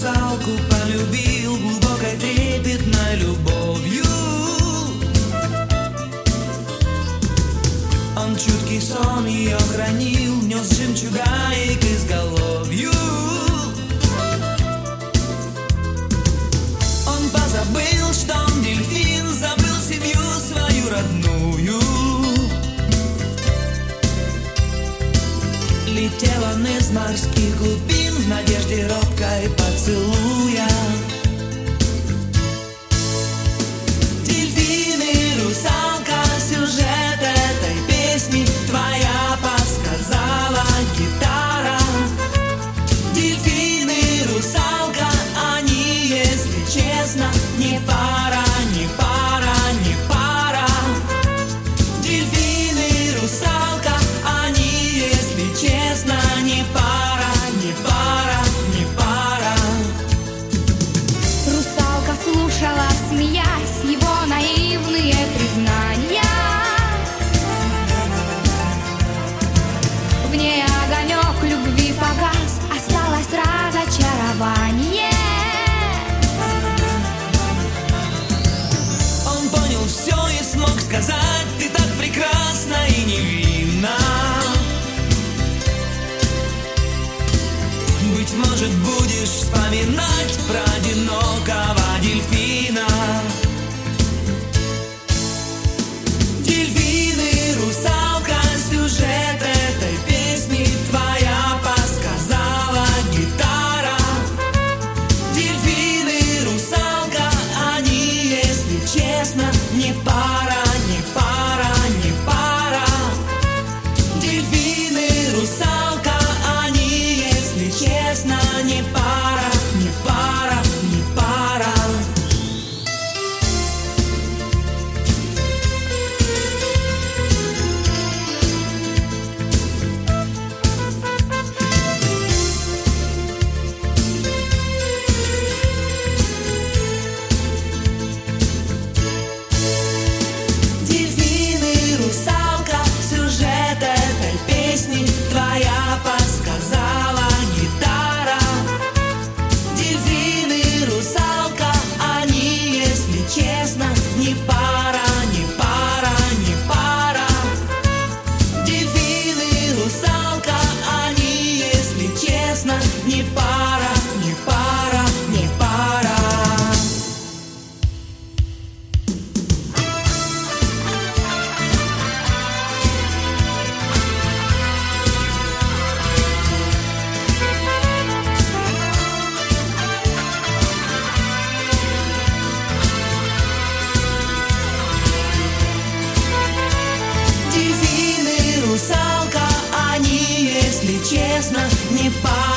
русалку полюбил глубокой трепетной любовью. Он чуткий сон ее хранил, нес жемчуга ей к изголовью. Он позабыл, что он дельфин, забыл семью свою родную. Летел он из морских глубин в надежде робкой поцелуя. Дельфин и русалка, сюжет этой песни твоя подсказала гитара. Дельфин и русалка, они, если честно, не пара, не пара, не пара. Дельфин и русалка, они, если честно, не пара, не пара, не пара. Русалка слушала, смеясь, его наивные признания. В ней огонек любви погас, осталось разочарование. Он понял все и смог сказать: ты так прекрасна и невинна. Быть может, будешь вспоминать про одинокого дельфина. Дельфин и русалка, сюжет этой песни твоя подсказала гитара. Дельфин и русалка, они, если честно, не пара, не пара, не пара. Дельфин и русалка, они, если честно, не пара, не пара, не пара. Дельфин и русалка, сюжет этой песни твоя подсказала гитара. Дельфин и русалка, они, если честно, не пара, не пара, не пара. Дельфин и русалка, они, если честно, не пара, не пара, не пара. Дельфин и русалка, они, если честно, не пара.